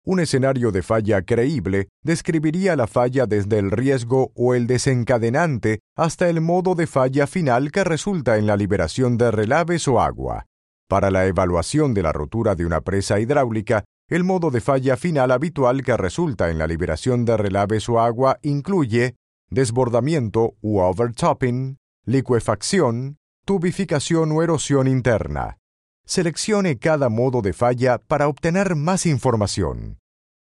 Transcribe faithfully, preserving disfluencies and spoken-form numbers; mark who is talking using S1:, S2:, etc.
S1: Un escenario de falla creíble describiría la falla desde el riesgo o el desencadenante hasta el modo de falla final que resulta en la liberación de relaves o agua. Para la evaluación de la rotura de una presa hidráulica, el modo de falla final habitual que resulta en la liberación de relaves o agua incluye desbordamiento u overtopping, licuefacción, tubificación o erosión interna. Seleccione cada modo de falla para obtener más información.